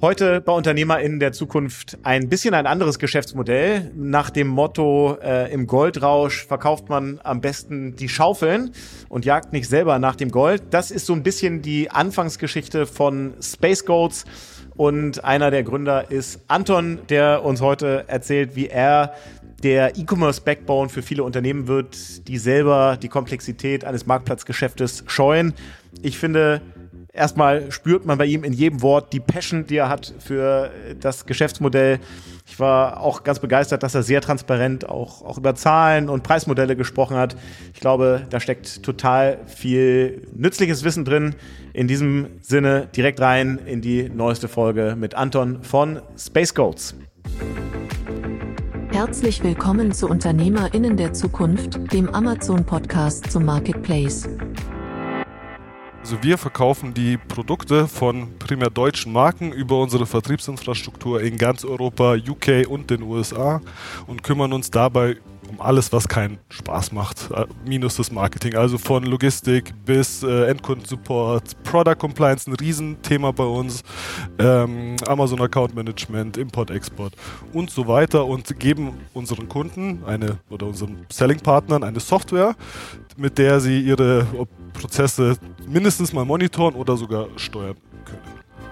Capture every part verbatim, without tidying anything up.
Heute bei UnternehmerInnen der Zukunft ein bisschen ein anderes Geschäftsmodell. Nach dem Motto, äh, im Goldrausch verkauft man am besten die Schaufeln und jagt nicht selber nach dem Gold. Das ist so ein bisschen die Anfangsgeschichte von Space Goats. Und einer der Gründer ist Anton, der uns heute erzählt, wie er der E-Commerce-Backbone für viele Unternehmen wird, die selber die Komplexität eines Marktplatzgeschäftes scheuen. Ich finde, erstmal spürt man bei ihm in jedem Wort die Passion, die er hat für das Geschäftsmodell. Ich war auch ganz begeistert, dass er sehr transparent auch, auch über Zahlen und Preismodelle gesprochen hat. Ich glaube, da steckt total viel nützliches Wissen drin. In diesem Sinne direkt rein in die neueste Folge mit Anton von Space Goats. Herzlich willkommen zu UnternehmerInnen der Zukunft, dem Amazon-Podcast zum Marketplace. Also wir verkaufen die Produkte von primär deutschen Marken über unsere Vertriebsinfrastruktur in ganz Europa, U K und den U S A und kümmern uns dabei um alles, was keinen Spaß macht, minus das Marketing. Also von Logistik bis äh, Endkundensupport, Product Compliance, ein Riesenthema bei uns, ähm, Amazon Account Management, Import, Export und so weiter und geben unseren Kunden eine oder unseren Selling-Partnern eine Software, mit der sie ihre Prozesse mindestens mal monitoren oder sogar steuern können.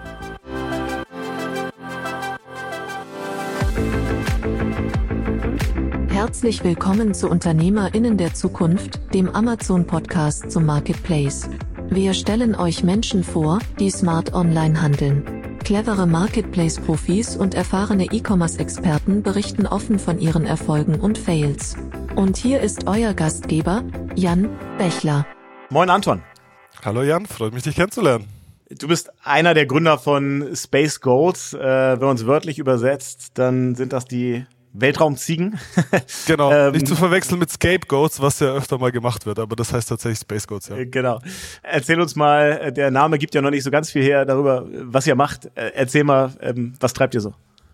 Herzlich willkommen zu UnternehmerInnen der Zukunft, dem Amazon-Podcast zum Marketplace. Wir stellen euch Menschen vor, die smart online handeln. Clevere Marketplace-Profis und erfahrene E-Commerce-Experten berichten offen von ihren Erfolgen und Fails. Und hier ist euer Gastgeber, Jan Bechler. Moin Anton. Hallo Jan, freut mich, dich kennenzulernen. Du bist einer der Gründer von Space Goats. Äh, wenn man es wörtlich übersetzt, dann sind das die Weltraumziegen. Genau, ähm, nicht zu verwechseln mit Scapegoats, was ja öfter mal gemacht wird, aber das heißt tatsächlich Space Goats, ja. Genau. Erzähl uns mal, der Name gibt ja noch nicht so ganz viel her darüber, was ihr macht. Erzähl mal, ähm, was treibt ihr so?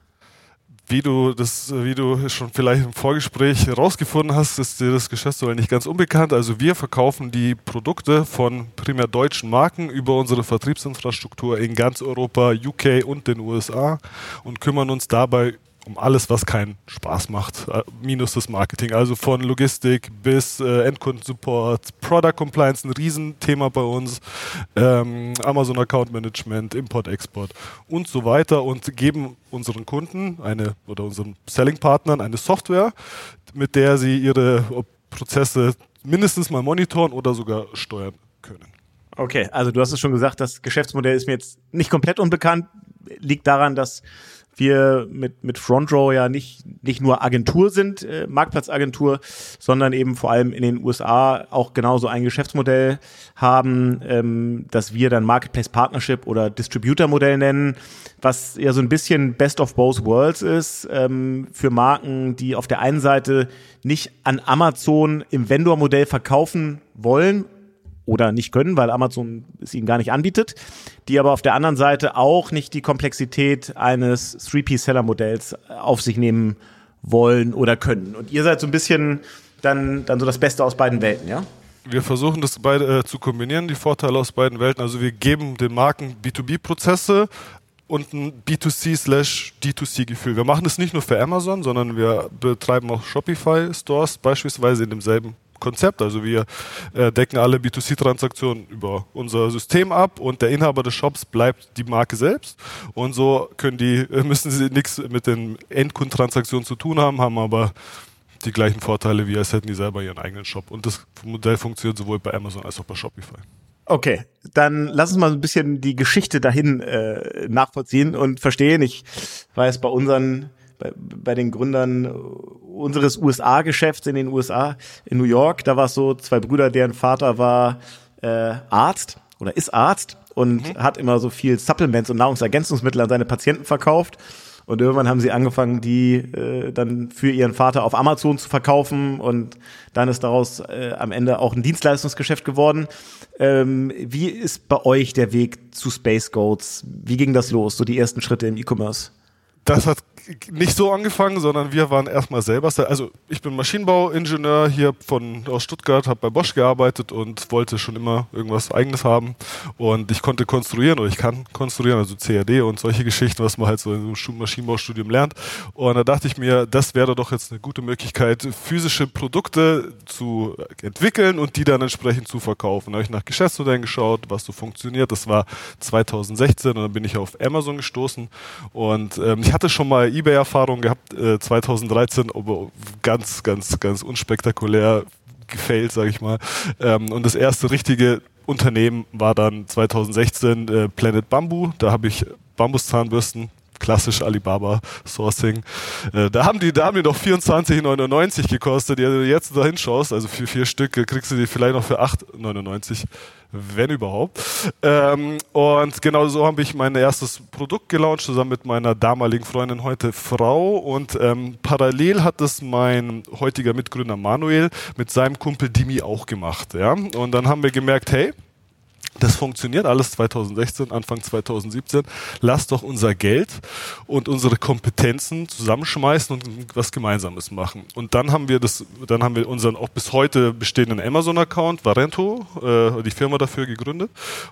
Wie du das, wie du schon vielleicht im Vorgespräch herausgefunden hast, ist dir das Geschäftsmodell nicht ganz unbekannt. Also wir verkaufen die Produkte von primär deutschen Marken über unsere Vertriebsinfrastruktur in ganz Europa, U K und den U S A und kümmern uns dabei um alles, was keinen Spaß macht, minus das Marketing. Also von Logistik bis äh, Endkundensupport, Product Compliance, ein Riesenthema bei uns, ähm, Amazon Account Management, Import, Export und so weiter und geben unseren Kunden eine oder unseren Selling-Partnern eine Software, mit der sie ihre Prozesse mindestens mal monitoren oder sogar steuern können. Okay, also du hast es schon gesagt, das Geschäftsmodell ist mir jetzt nicht komplett unbekannt, liegt daran, dass wir mit mit FrontRow ja nicht nicht nur Agentur sind, äh, Marktplatzagentur, sondern eben vor allem in den U S A auch genauso ein Geschäftsmodell haben, ähm, das wir dann Marketplace Partnership oder Distributor Modell nennen, was ja so ein bisschen Best of Both Worlds ist, ähm, für Marken, die auf der einen Seite nicht an Amazon im Vendor-Modell verkaufen wollen oder nicht können, weil Amazon es ihnen gar nicht anbietet, die aber auf der anderen Seite auch nicht die Komplexität eines drei P Seller Modells auf sich nehmen wollen oder können. Und ihr seid so ein bisschen dann, dann so das Beste aus beiden Welten, ja? Wir versuchen das beide äh, zu kombinieren, die Vorteile aus beiden Welten. Also wir geben den Marken B zwei B Prozesse und ein B zwei C slash D zwei C Gefühl. Wir machen das nicht nur für Amazon, sondern wir betreiben auch Shopify Stores beispielsweise in demselben Konzept. Also wir äh, decken alle B zwei C Transaktionen über unser System ab und der Inhaber des Shops bleibt die Marke selbst und so können die, äh, müssen sie nichts mit den Endkundentransaktionen zu tun haben, haben aber die gleichen Vorteile, wie als hätten die selber ihren eigenen Shop. Und das Modell funktioniert sowohl bei Amazon als auch bei Shopify. Okay, dann lass uns mal ein bisschen die Geschichte dahin äh, nachvollziehen und verstehen. Ich weiß, bei unseren Bei, bei den Gründern unseres U S A-Geschäfts in den U S A, in New York, da war es so, zwei Brüder, deren Vater war äh, Arzt oder ist Arzt und mhm. hat immer so viel Supplements und Nahrungsergänzungsmittel an seine Patienten verkauft. Und irgendwann haben sie angefangen, die äh, dann für ihren Vater auf Amazon zu verkaufen und dann ist daraus äh, am Ende auch ein Dienstleistungsgeschäft geworden. Ähm, wie ist bei euch der Weg zu Space Goats? Wie ging das los, so die ersten Schritte im E-Commerce? Das hat nicht so angefangen, sondern wir waren erstmal selber, also ich bin Maschinenbauingenieur hier von aus Stuttgart, habe bei Bosch gearbeitet und wollte schon immer irgendwas Eigenes haben und ich konnte konstruieren oder ich kann konstruieren, also C A D und solche Geschichten, was man halt so im Maschinenbaustudium lernt. Und da dachte ich mir, das wäre doch jetzt eine gute Möglichkeit, physische Produkte zu entwickeln und die dann entsprechend zu verkaufen. Da habe ich nach Geschäftsmodellen geschaut, was so funktioniert. Das war zweitausendsechzehn und dann bin ich auf Amazon gestoßen und ähm, ich hatte schon mal eBay-Erfahrung gehabt, äh, zweitausenddreizehn, aber ganz, ganz, ganz unspektakulär gefailt, sage ich mal. Ähm, und das erste richtige Unternehmen war dann zweitausendsechzehn äh, Planet Bamboo. Da habe ich Bambuszahnbürsten, klassisch Alibaba Sourcing. Äh, da haben die, da haben die noch vierundzwanzig neunundneunzig gekostet. Wenn du jetzt da hinschaust, also für vier Stück kriegst du die vielleicht noch für acht neunundneunzig, wenn überhaupt. Ähm, und genau so habe ich mein erstes Produkt gelauncht, zusammen mit meiner damaligen Freundin, heute Frau. Und ähm, parallel hat das mein heutiger Mitgründer Manuel mit seinem Kumpel Dimi auch gemacht. Ja? Und dann haben wir gemerkt, hey, das funktioniert alles zweitausendsechzehn, Anfang zweitausendsiebzehn. Lass doch unser Geld und unsere Kompetenzen zusammenschmeißen und was Gemeinsames machen. Und dann haben wir das, dann haben wir unseren auch bis heute bestehenden Amazon-Account, Varento, äh, die Firma dafür gegründet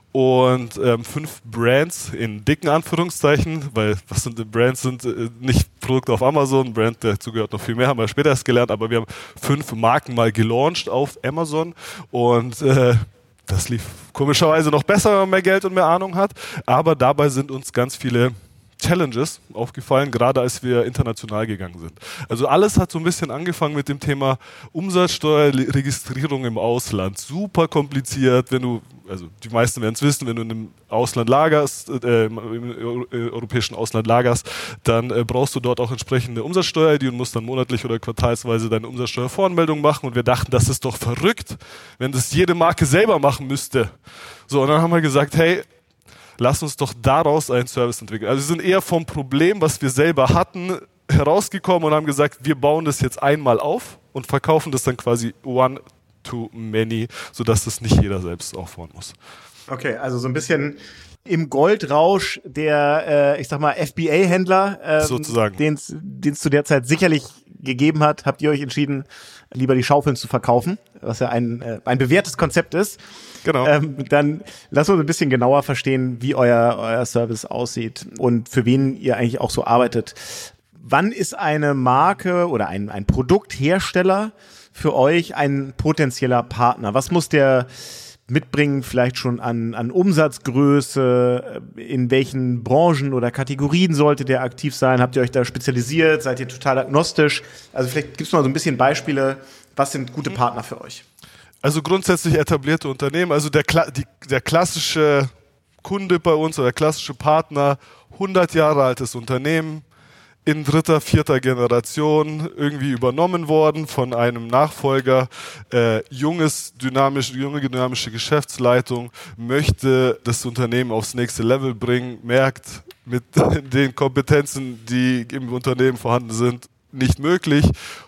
und ähm, fünf Brands in dicken Anführungszeichen, weil was sind die Brands, sind äh, nicht Produkte auf Amazon, Brand, dazu gehört noch viel mehr, haben wir später erst gelernt, aber wir haben fünf Marken mal gelauncht auf Amazon und äh, das lief komischerweise noch besser, wenn man mehr Geld und mehr Ahnung hat. Aber dabei sind uns ganz viele Challenges aufgefallen, gerade als wir international gegangen sind. Also alles hat so ein bisschen angefangen mit dem Thema Umsatzsteuerregistrierung im Ausland. Super kompliziert, wenn du, also die meisten werden es wissen, wenn du in einem Ausland lagerst, äh, im europäischen Ausland lagerst, dann äh, brauchst du dort auch entsprechende Umsatzsteuer, die und musst dann monatlich oder quartalsweise deine Umsatzsteuervoranmeldung machen. Und wir dachten, das ist doch verrückt, wenn das jede Marke selber machen müsste. So, und dann haben wir gesagt, hey, lass uns doch daraus einen Service entwickeln. Also wir sind eher vom Problem, was wir selber hatten, herausgekommen und haben gesagt, wir bauen das jetzt einmal auf und verkaufen das dann quasi one to many, sodass das nicht jeder selbst aufbauen muss. Okay, also so ein bisschen im Goldrausch der, äh, ich sag mal, F B A-Händler, ähm, sozusagen, den es zu der Zeit sicherlich gegeben hat, habt ihr euch entschieden, lieber die Schaufeln zu verkaufen, was ja ein, äh, ein bewährtes Konzept ist. Genau. Ähm, dann lass uns ein bisschen genauer verstehen, wie euer, euer Service aussieht und für wen ihr eigentlich auch so arbeitet. Wann ist eine Marke oder ein, ein Produkthersteller für euch ein potenzieller Partner? Was muss der mitbringen, vielleicht schon an, an Umsatzgröße? In welchen Branchen oder Kategorien sollte der aktiv sein? Habt ihr euch da spezialisiert? Seid ihr total agnostisch? Also vielleicht gibt's mal so ein bisschen Beispiele. Was sind gute Partner für euch? Also grundsätzlich etablierte Unternehmen, also der, die, der klassische Kunde bei uns oder der klassische Partner, hundert Jahre altes Unternehmen, in dritter, vierter Generation irgendwie übernommen worden von einem Nachfolger, äh, junges, dynamisch, junge dynamische Geschäftsleitung, möchte das Unternehmen aufs nächste Level bringen, merkt mit den Kompetenzen, die im Unternehmen vorhanden sind, nicht möglich,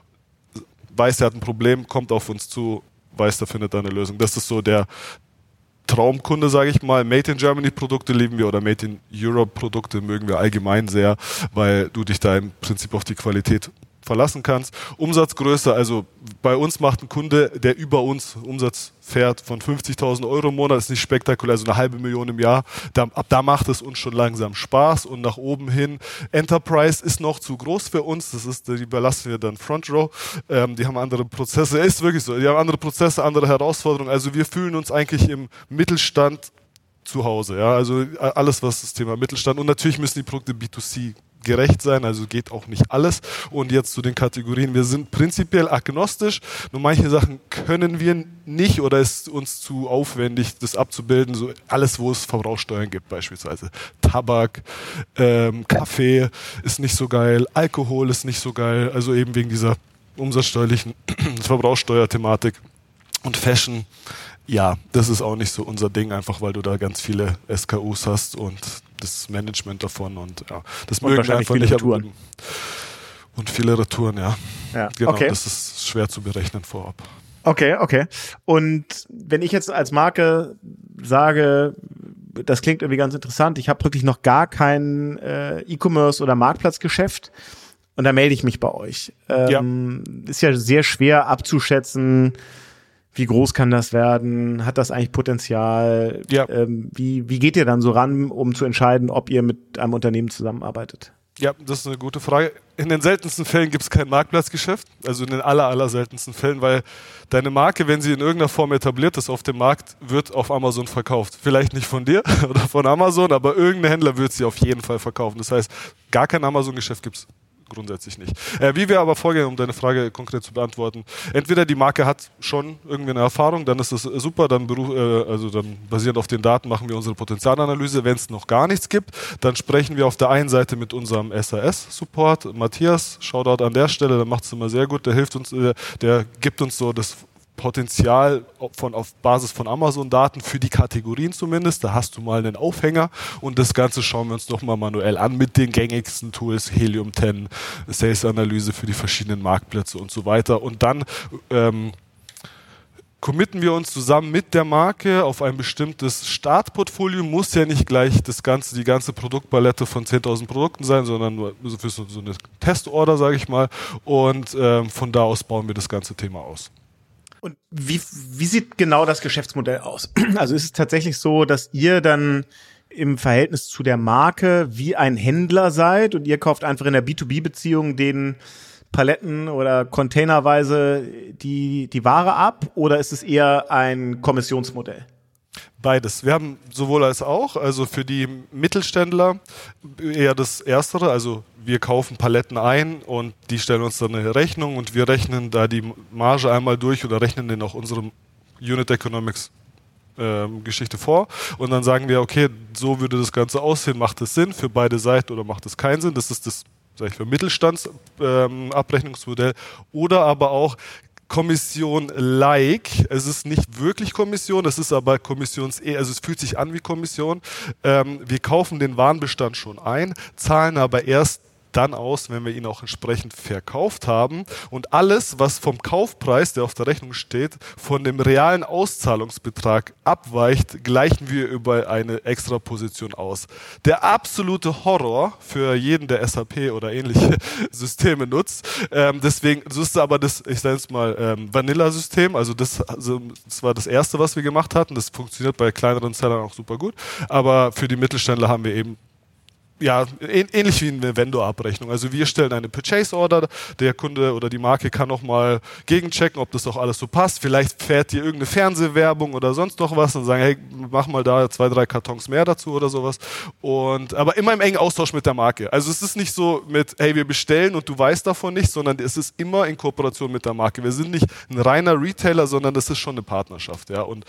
weiß, er hat ein Problem, kommt auf uns zu, weiß, da findet er eine Lösung. Das ist so der Traumkunde, sage ich mal. Made in Germany Produkte lieben wir oder Made in Europe Produkte mögen wir allgemein sehr, weil du dich da im Prinzip auf die Qualität verlassen kannst. Umsatzgröße, also bei uns macht ein Kunde, der über uns Umsatz fährt von fünfzigtausend Euro im Monat, ist nicht spektakulär, also eine halbe Million im Jahr. Da, ab da macht es uns schon langsam Spaß und nach oben hin. Enterprise ist noch zu groß für uns, das ist, die überlassen wir dann Front Row. Ähm, die haben andere Prozesse, ist wirklich so, die haben andere Prozesse, andere Herausforderungen. Also wir fühlen uns eigentlich im Mittelstand zu Hause, ja, also alles, was das Thema Mittelstand und natürlich müssen die Produkte B zwei C gerecht sein, also geht auch nicht alles. Und jetzt zu den Kategorien. Wir sind prinzipiell agnostisch, nur manche Sachen können wir nicht oder ist uns zu aufwendig, das abzubilden. So alles, wo es Verbrauchssteuern gibt, beispielsweise Tabak, ähm, Kaffee ist nicht so geil, Alkohol ist nicht so geil, also eben wegen dieser umsatzsteuerlichen Verbrauchssteuerthematik und Fashion. Ja, das ist auch nicht so unser Ding, einfach weil du da ganz viele S K Us hast und das Management davon und ja, das und mögen wir einfach nicht. Retouren. Und viele Retouren, ja. ja. Genau, okay. Das ist schwer zu berechnen vorab. Okay, okay. Und wenn ich jetzt als Marke sage, das klingt irgendwie ganz interessant. Ich habe wirklich noch gar kein äh, E-Commerce oder Marktplatzgeschäft. Und da melde ich mich bei euch. Ähm, ja. Ist ja sehr schwer abzuschätzen, wie groß kann das werden? Hat das eigentlich Potenzial? Ja. Ähm, wie, wie geht ihr dann so ran, um zu entscheiden, ob ihr mit einem Unternehmen zusammenarbeitet? Ja, das ist eine gute Frage. In den seltensten Fällen gibt es kein Marktplatzgeschäft, also in den aller, aller seltensten Fällen, weil deine Marke, wenn sie in irgendeiner Form etabliert ist auf dem Markt, wird auf Amazon verkauft. Vielleicht nicht von dir oder von Amazon, aber irgendein Händler wird sie auf jeden Fall verkaufen. Das heißt, gar kein Amazon-Geschäft gibt es grundsätzlich nicht. Äh, wie wir aber vorgehen, um deine Frage konkret zu beantworten, entweder die Marke hat schon irgendwie eine Erfahrung, dann ist das super, dann, beruf, äh, also dann basierend auf den Daten machen wir unsere Potenzialanalyse. Wenn es noch gar nichts gibt, dann sprechen wir auf der einen Seite mit unserem S A S-Support, Matthias, Shoutout an der Stelle, der macht es immer sehr gut, der hilft uns, äh, der gibt uns so das Potenzial von, auf Basis von Amazon-Daten für die Kategorien zumindest. Da hast du mal einen Aufhänger und das Ganze schauen wir uns nochmal manuell an mit den gängigsten Tools, Helium zehn, Sales-Analyse für die verschiedenen Marktplätze und so weiter. Und dann ähm, committen wir uns zusammen mit der Marke auf ein bestimmtes Startportfolio. Muss ja nicht gleich das ganze, die ganze Produktpalette von zehntausend Produkten sein, sondern nur für so, so eine Testorder, sage ich mal. Und ähm, von da aus bauen wir das ganze Thema aus. Und wie, wie sieht genau das Geschäftsmodell aus? Also ist es tatsächlich so, dass ihr dann im Verhältnis zu der Marke wie ein Händler seid und ihr kauft einfach in der B zwei B-Beziehung den Paletten oder containerweise die, die Ware ab, oder ist es eher ein Kommissionsmodell? Beides. Wir haben sowohl als auch, also für die Mittelständler eher das Erstere, also wir kaufen Paletten ein und die stellen uns dann eine Rechnung und wir rechnen da die Marge einmal durch oder rechnen den auch unserem Unit Economics ähm, Geschichte vor und dann sagen wir, okay, so würde das Ganze aussehen, macht es Sinn für beide Seiten oder macht es keinen Sinn? Das ist das, sag ich, für Mittelstandsabrechnungsmodell ähm, oder aber auch Kommission-like. Es ist nicht wirklich Kommission, es ist aber Kommissions, also es fühlt sich an wie Kommission. Ähm, wir kaufen den Warenbestand schon ein, zahlen aber erst dann aus, wenn wir ihn auch entsprechend verkauft haben. Und alles, was vom Kaufpreis, der auf der Rechnung steht, von dem realen Auszahlungsbetrag abweicht, gleichen wir über eine Extraposition aus. Der absolute Horror für jeden, der S A P oder ähnliche Systeme nutzt. Ähm, deswegen, das ist aber das, ich sage jetzt mal, ähm, Vanilla-System. Also das, also das war das Erste, was wir gemacht hatten. Das funktioniert bei kleineren Sellern auch super gut. Aber für die Mittelständler haben wir eben ja, ähnlich wie eine Vendor-Abrechnung. Also wir stellen eine Purchase-Order, der Kunde oder die Marke kann nochmal gegenchecken, ob das auch alles so passt. Vielleicht fährt dir irgendeine Fernsehwerbung oder sonst noch was und sagen, hey, mach mal da zwei, drei Kartons mehr dazu oder sowas. Und, aber immer im engen Austausch mit der Marke. Also es ist nicht so mit, hey, wir bestellen und du weißt davon nichts, sondern es ist immer in Kooperation mit der Marke. Wir sind nicht ein reiner Retailer, sondern das ist schon eine Partnerschaft. Ja, und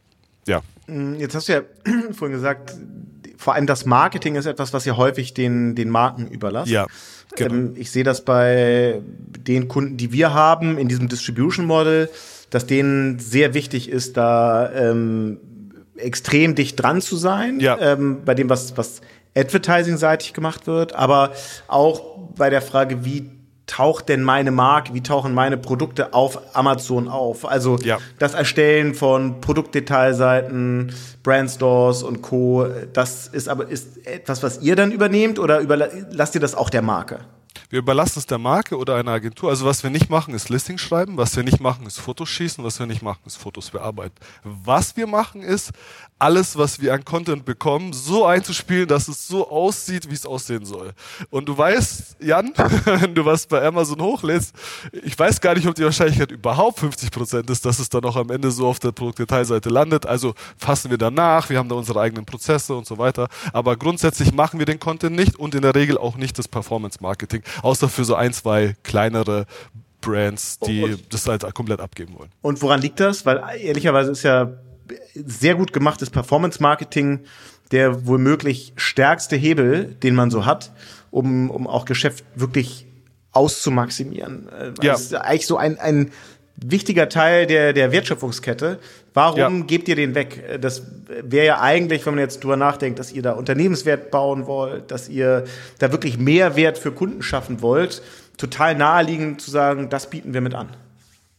ja. Jetzt hast du ja vorhin gesagt, vor allem das Marketing ist etwas, was ihr häufig den, den Marken überlasst. Ja, genau. Ähm, ich sehe das bei den Kunden, die wir haben in diesem Distribution Model, dass denen sehr wichtig ist, da ähm, extrem dicht dran zu sein, ja. ähm, bei dem, was, was Advertising-seitig gemacht wird, aber auch bei der Frage, wie taucht denn meine Marke, wie tauchen meine Produkte auf Amazon auf? Also ja. das Erstellen von Produktdetailseiten, Brandstores und Co., das ist aber ist etwas, was ihr dann übernehmt oder überlasst ihr das auch der Marke? Wir überlassen es der Marke oder einer Agentur. Also was wir nicht machen, ist Listing schreiben. Was wir nicht machen, ist Fotos schießen. Was wir nicht machen, ist Fotos bearbeiten. Was wir machen, ist alles, was wir an Content bekommen, so einzuspielen, dass es so aussieht, wie es aussehen soll. Und du weißt, Jan, wenn du was bei Amazon hochlädst, ich weiß gar nicht, ob die Wahrscheinlichkeit überhaupt fünfzig Prozent ist, dass es dann auch am Ende so auf der Produktdetailseite landet. Also fassen wir danach, wir haben da unsere eigenen Prozesse und so weiter. Aber grundsätzlich machen wir den Content nicht und in der Regel auch nicht das Performance-Marketing, außer für so ein, zwei kleinere Brands, die und, das halt komplett abgeben wollen. Und woran liegt das? Weil ehrlicherweise ist ja sehr gut gemachtes Performance-Marketing der womöglich stärkste Hebel, den man so hat, um, um auch Geschäft wirklich auszumaximieren. Ja. Das ist eigentlich so ein, ein wichtiger Teil der, der Wertschöpfungskette. Warum ja. gebt ihr den weg? Das wäre ja eigentlich, wenn man jetzt drüber nachdenkt, dass ihr da Unternehmenswert bauen wollt, dass ihr da wirklich Mehrwert für Kunden schaffen wollt, total naheliegend zu sagen, das bieten wir mit an.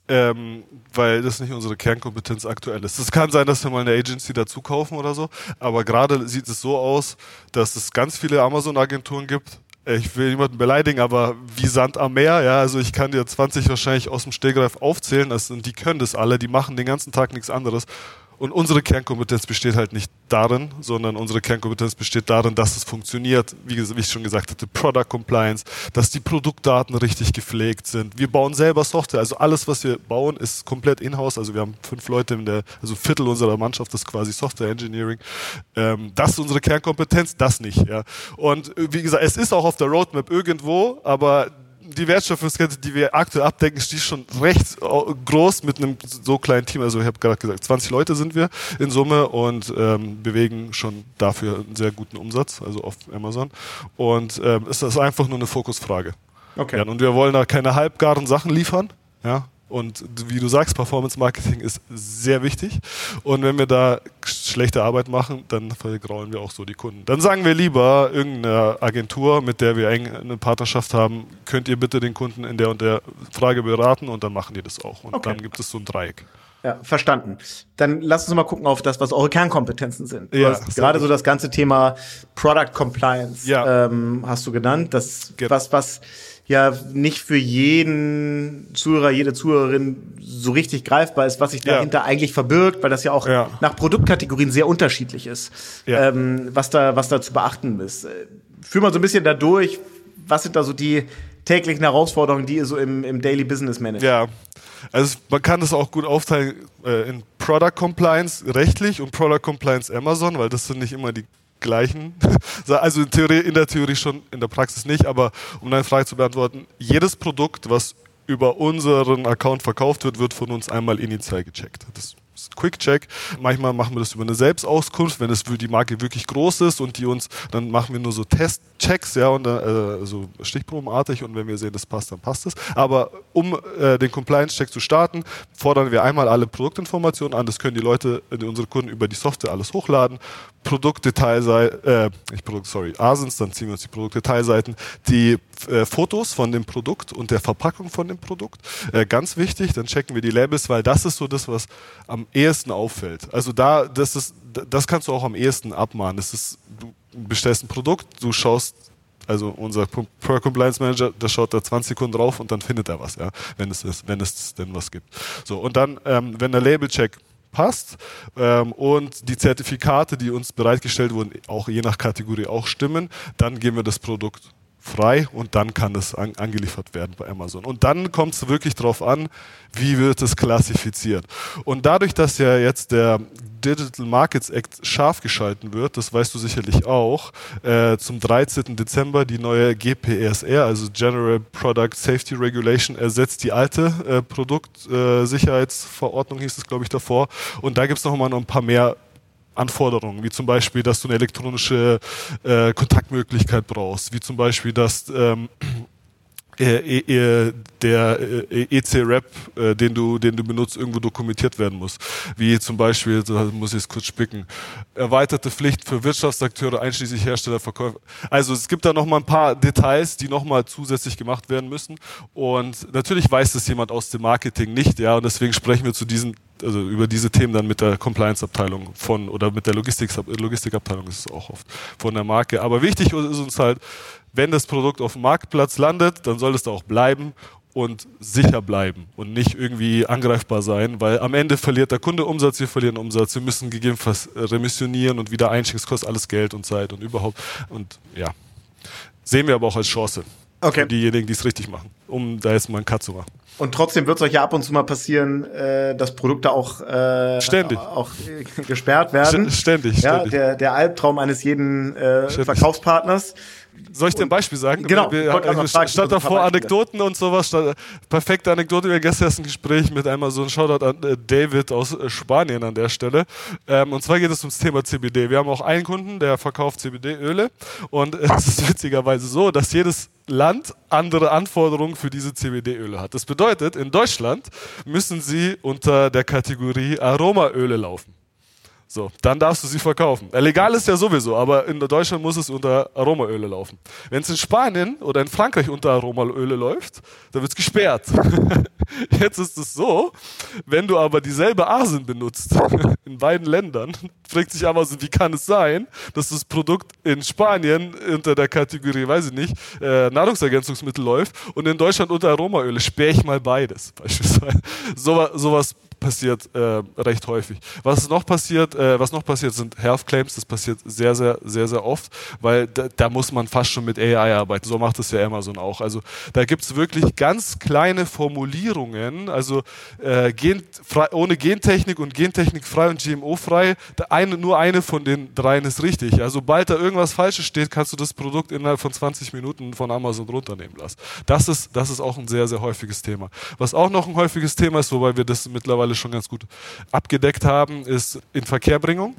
ähm, weil das nicht unsere Kernkompetenz aktuell ist. Es kann sein, dass wir mal eine Agency dazu kaufen oder so, aber gerade sieht es so aus, dass es ganz viele Amazon-Agenturen gibt. Ich will niemanden beleidigen, aber wie Sand am Meer, ja, also ich kann dir zwanzig wahrscheinlich aus dem Stegreif aufzählen, das, und die können das alle, die machen den ganzen Tag nichts anderes. Und unsere Kernkompetenz besteht halt nicht darin, sondern unsere Kernkompetenz besteht darin, dass es funktioniert, wie, wie ich schon gesagt hatte, Product Compliance, dass die Produktdaten richtig gepflegt sind. Wir bauen selber Software, also alles, was wir bauen, ist komplett in-house. Also wir haben fünf Leute in der, also ein Viertel unserer Mannschaft ist quasi Software Engineering. Ähm, das ist unsere Kernkompetenz, das nicht. Ja. Und wie gesagt, es ist auch auf der Roadmap irgendwo, aber die Wertschöpfungskette, die wir aktuell abdecken, ist schon recht groß mit einem so kleinen Team. Also ich habe gerade gesagt, zwanzig Leute sind wir in Summe und ähm, bewegen schon dafür einen sehr guten Umsatz, also auf Amazon. Und ähm, es ist einfach nur eine Fokusfrage. Okay. Ja, und wir wollen da keine halbgaren Sachen liefern. Ja. Und wie du sagst, Performance Marketing ist sehr wichtig. Und wenn wir da schlechte Arbeit machen, dann vergraulen wir auch so die Kunden. Dann sagen wir lieber irgendeiner Agentur, mit der wir eng eine Partnerschaft haben, könnt ihr bitte den Kunden in der und der Frage beraten, und dann machen die das auch. Und okay. Dann gibt es so ein Dreieck. Ja, verstanden. Dann lass uns mal gucken auf das, was eure Kernkompetenzen sind. Du ja, hast gerade so das ganze Thema Product Compliance ja. ähm, hast du genannt. Das Get was, was ja nicht für jeden Zuhörer, jede Zuhörerin so richtig greifbar ist, was sich dahinter ja. eigentlich verbirgt, weil das ja auch ja. nach Produktkategorien sehr unterschiedlich ist, ja. ähm, was da was da zu beachten ist. Führ mal so ein bisschen da durch, was sind da so die täglichen Herausforderungen, die ihr so im, im Daily Business managt? Ja, also man kann das auch gut aufteilen äh, in Product Compliance rechtlich und Product Compliance Amazon, weil das sind nicht immer die gleichen. Also in, Theorie, in der Theorie schon, in der Praxis nicht, aber um deine Frage zu beantworten, jedes Produkt, was über unseren Account verkauft wird, wird von uns einmal initial gecheckt. Das ist Quick-Check. Manchmal machen wir das über eine Selbstauskunft, wenn es für die Marke wirklich groß ist und die uns, dann machen wir nur so Testchecks, ja, und äh, so stichprobenartig, und wenn wir sehen, das passt, dann passt es. Aber um äh, den Compliance-Check zu starten, fordern wir einmal alle Produktinformationen an. Das können die Leute, unsere Kunden, über die Software alles hochladen. Produktdetailseiten, äh, nicht Produkt, sorry, A S I Ns, dann ziehen wir uns die Produktdetailseiten, die äh, Fotos von dem Produkt und der Verpackung von dem Produkt. Äh, ganz wichtig, dann checken wir die Labels, weil das ist so das, was am ehesten auffällt. Also da, das ist, das kannst du auch am ehesten abmahnen. Das ist, du bestellst ein Produkt, du schaust, also unser Product Compliance Manager, der schaut da zwanzig Sekunden drauf und dann findet er was, ja, wenn es ist, wenn es denn was gibt. So, und dann, ähm, wenn der Labelcheck passt ähm, und die Zertifikate, die uns bereitgestellt wurden, auch je nach Kategorie auch stimmen, dann geben wir das Produkt frei und dann kann es an, angeliefert werden bei Amazon. Und dann kommt es wirklich drauf an, wie wird es klassifiziert. Und dadurch, dass ja jetzt der Digital Markets Act scharf geschalten wird, das weißt du sicherlich auch, äh, zum dreizehnten Dezember die neue G P S R, also General Product Safety Regulation, ersetzt die alte äh, Produktsicherheitsverordnung, äh, hieß es glaube ich davor. Und da gibt es noch mal noch ein paar mehr Anforderungen, wie zum Beispiel, dass du eine elektronische äh, Kontaktmöglichkeit brauchst, wie zum Beispiel, dass ähm, äh, äh, der äh, E C-Rap, äh, den du, den du benutzt, irgendwo dokumentiert werden muss. Wie zum Beispiel, da muss ich es kurz spicken, erweiterte Pflicht für Wirtschaftsakteure, einschließlich Hersteller, Verkäufer. Also es gibt da noch mal ein paar Details, die noch mal zusätzlich gemacht werden müssen. Und natürlich weiß das jemand aus dem Marketing nicht, ja, und deswegen sprechen wir zu diesen also über diese Themen dann mit der Compliance-Abteilung von oder mit der Logistik, Logistikabteilung ist es auch oft von der Marke. Aber wichtig ist uns halt, wenn das Produkt auf dem Marktplatz landet, dann soll es da auch bleiben und sicher bleiben und nicht irgendwie angreifbar sein, weil am Ende verliert der Kunde Umsatz, wir verlieren Umsatz, wir müssen gegebenenfalls remissionieren und wieder einchecken, es kostet alles Geld und Zeit und überhaupt. Und ja, sehen wir aber auch als Chance. Okay. Für diejenigen, die es richtig machen, um da jetzt mal einen Cut zu machen. Und trotzdem wird es euch ja ab und zu mal passieren, äh, dass Produkte auch, äh, ständig. auch äh, gesperrt werden. Ständig, ja, ständig. Der, der Albtraum eines jeden äh, Verkaufspartners. Soll ich dir ein Beispiel sagen? Genau. Wir, wir, wir stand also davor Anekdoten und sowas. Stand, perfekte Anekdote. Wir hatten gestern erst ein Gespräch mit einmal so ein Shoutout an äh, David aus äh, Spanien an der Stelle. Ähm, und zwar geht es ums Thema C B D. Wir haben auch einen Kunden, der verkauft C B D-Öle. Und äh, es ist witzigerweise so, dass jedes Land andere Anforderungen für diese C B D-Öle hat. Das bedeutet, in Deutschland müssen sie unter der Kategorie Aromaöle laufen. So, dann darfst du sie verkaufen. Äh, legal ist ja sowieso, aber in Deutschland muss es unter Aromaöle laufen. Wenn es in Spanien oder in Frankreich unter Aromaöle läuft, dann wird es gesperrt. Jetzt ist es so, wenn du aber dieselbe Asin benutzt, in beiden Ländern, fragt sich Amazon, wie kann es sein, dass das Produkt in Spanien unter der Kategorie, weiß ich nicht, äh, Nahrungsergänzungsmittel läuft und in Deutschland unter Aromaöle. Sperre ich mal beides, beispielsweise. So, sowas passiert äh, recht häufig. Was noch passiert, äh, was noch passiert, sind Health Claims. Das passiert sehr, sehr, sehr, sehr oft, weil da, da muss man fast schon mit A I arbeiten. So macht es ja Amazon auch. Also da gibt es wirklich ganz kleine Formulierungen, also äh, genfrei, ohne Gentechnik und Gentechnik frei und G M O frei. Eine, nur eine von den dreien ist richtig. Also sobald da irgendwas Falsches steht, kannst du das Produkt innerhalb von zwanzig Minuten von Amazon runternehmen lassen. Das ist, das ist auch ein sehr, sehr häufiges Thema. Was auch noch ein häufiges Thema ist, wobei wir das mittlerweile schon ganz gut abgedeckt haben, ist Inverkehrbringung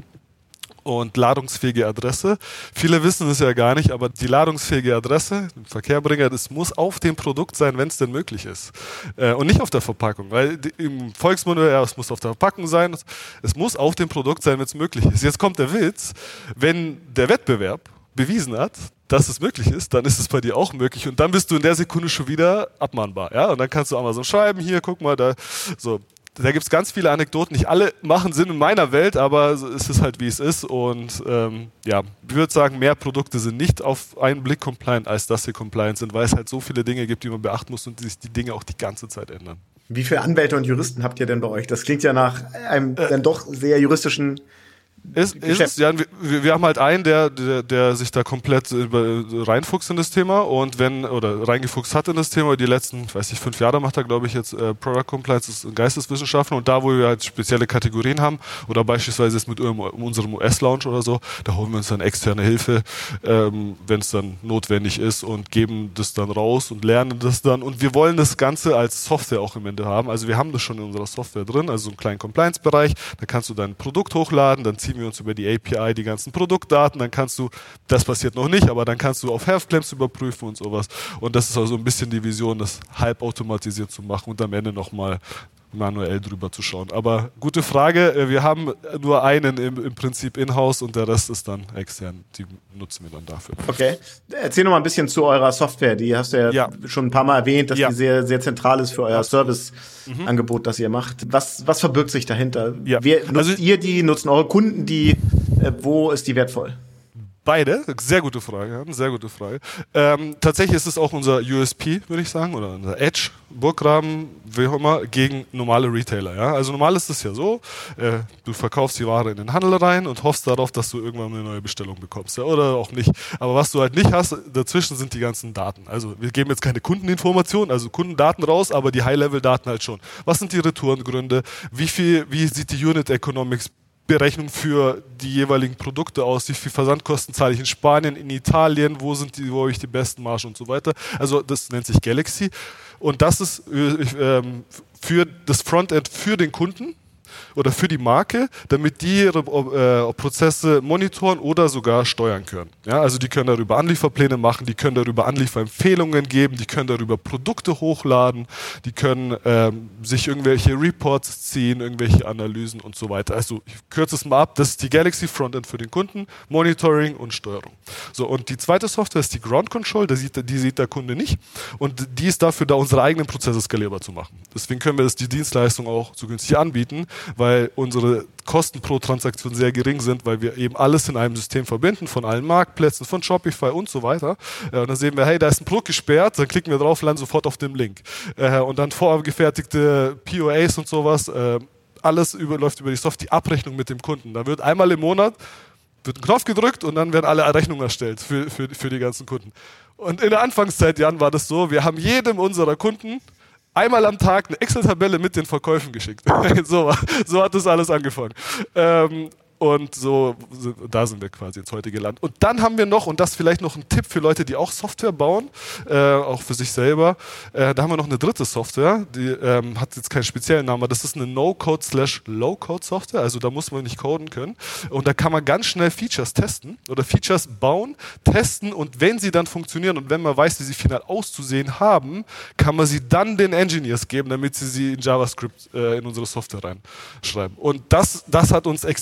und ladungsfähige Adresse. Viele wissen es ja gar nicht, aber die ladungsfähige Adresse, ein Verkehrbringer, das muss auf dem Produkt sein, wenn es denn möglich ist. Äh, und nicht auf der Verpackung, weil die, im Volksmund, ja, es muss auf der Verpackung sein, es muss auf dem Produkt sein, wenn es möglich ist. Jetzt kommt der Witz, wenn der Wettbewerb bewiesen hat, dass es möglich ist, dann ist es bei dir auch möglich und dann bist du in der Sekunde schon wieder abmahnbar. Ja? Und dann kannst du Amazon schreiben, hier, guck mal, da, so. Da gibt es ganz viele Anekdoten, nicht alle machen Sinn in meiner Welt, aber es ist halt wie es ist und ähm, ja, ich würde sagen, mehr Produkte sind nicht auf einen Blick compliant, als dass sie compliant sind, weil es halt so viele Dinge gibt, die man beachten muss und sich die Dinge auch die ganze Zeit ändern. Wie viele Anwälte und Juristen habt ihr denn bei euch? Das klingt ja nach einem äh, dann doch sehr juristischen Ist, ist ja, wir, wir haben halt einen, der, der, der sich da komplett über, reinfuchst in das Thema und wenn, oder reingefuchst hat in das Thema, die letzten, weiß ich, fünf Jahre macht er, glaube ich, jetzt äh, Product Compliance, das ist Geisteswissenschaften und da, wo wir halt spezielle Kategorien haben oder beispielsweise jetzt mit unserem U S-Launch oder so, da holen wir uns dann externe Hilfe, ähm, wenn es dann notwendig ist und geben das dann raus und lernen das dann und wir wollen das Ganze als Software auch im Ende haben, also wir haben das schon in unserer Software drin, also so einen kleinen Compliance-Bereich, da kannst du dein Produkt hochladen, dann ziehen wir uns über die A P I die ganzen Produktdaten, dann kannst du, das passiert noch nicht, aber dann kannst du auf Health Claims überprüfen und sowas. Und das ist also ein bisschen die Vision, das halbautomatisiert zu machen und am Ende nochmal manuell drüber zu schauen. Aber gute Frage, wir haben nur einen im, im Prinzip in-house und der Rest ist dann extern. Die nutzen wir dann dafür. Okay. Erzähl noch mal ein bisschen zu eurer Software. Die hast du ja, ja. schon ein paar Mal erwähnt, dass ja. die sehr, sehr zentral ist für euer Serviceangebot, mhm. das ihr macht. Was, was verbirgt sich dahinter? Ja. Wer, nutzt also, ihr die? Nutzen eure Kunden die? Äh, wo ist die wertvoll? Beide, sehr gute Frage, sehr gute Frage. Ähm, tatsächlich ist es auch unser U S P, würde ich sagen, oder unser Edge, Burggraben, wie auch immer, gegen normale Retailer. Ja? Also normal ist es ja so, äh, du verkaufst die Ware in den Handel rein und hoffst darauf, dass du irgendwann eine neue Bestellung bekommst, ja? Oder auch nicht. Aber was du halt nicht hast, dazwischen sind die ganzen Daten. Also wir geben jetzt keine Kundeninformationen, also Kundendaten raus, aber die High-Level-Daten halt schon. Was sind die Retourengründe? Wie viel, wie sieht die Unit Economics Berechnung für die jeweiligen Produkte aus, wie viel Versandkosten zahle ich in Spanien, in Italien, wo sind die, wo habe ich die besten Margen und so weiter. Also das nennt sich Galaxy und das ist äh, für das Frontend für den Kunden oder für die Marke, damit die ihre äh, Prozesse monitoren oder sogar steuern können. Ja, also die können darüber Anlieferpläne machen, die können darüber Anlieferempfehlungen geben, die können darüber Produkte hochladen, die können ähm, sich irgendwelche Reports ziehen, irgendwelche Analysen und so weiter. Also ich kürze es mal ab, das ist die Galaxy Frontend für den Kunden, Monitoring und Steuerung. So, und die zweite Software ist die Ground Control, die sieht, die sieht der Kunde nicht und die ist dafür da, unsere eigenen Prozesse skalierbar zu machen. Deswegen können wir das, die Dienstleistung auch so günstig anbieten, weil unsere Kosten pro Transaktion sehr gering sind, weil wir eben alles in einem System verbinden, von allen Marktplätzen, von Shopify und so weiter. Und dann sehen wir, hey, da ist ein Produkt gesperrt, dann klicken wir drauf, landen sofort auf dem Link. Und dann vorgefertigte P O As und sowas, alles über, läuft über die Software, die Abrechnung mit dem Kunden. Da wird einmal im Monat wird ein Knopf gedrückt und dann werden alle Rechnungen erstellt für, für, für die ganzen Kunden. Und in der Anfangszeit, Jan, war das so, wir haben jedem unserer Kunden einmal am Tag eine Excel-Tabelle mit den Verkäufen geschickt. so, so hat das alles angefangen. Ähm, und so, so, da sind wir quasi jetzt heute gelandet. Und dann haben wir noch, und das vielleicht noch ein Tipp für Leute, die auch Software bauen, äh, auch für sich selber, äh, da haben wir noch eine dritte Software, die ähm, hat jetzt keinen speziellen Namen, aber das ist eine No-Code slash Low-Code-Software, also da muss man nicht coden können. Und da kann man ganz schnell Features testen oder Features bauen, testen und wenn sie dann funktionieren und wenn man weiß, wie sie final auszusehen haben, kann man sie dann den Engineers geben, damit sie sie in JavaScript äh, in unsere Software reinschreiben. Und das, das hat uns extrem geholfen,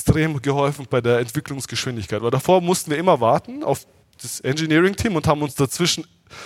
geholfen bei der Entwicklungsgeschwindigkeit. Weil davor mussten wir immer warten auf das Engineering-Team und haben uns dazwischen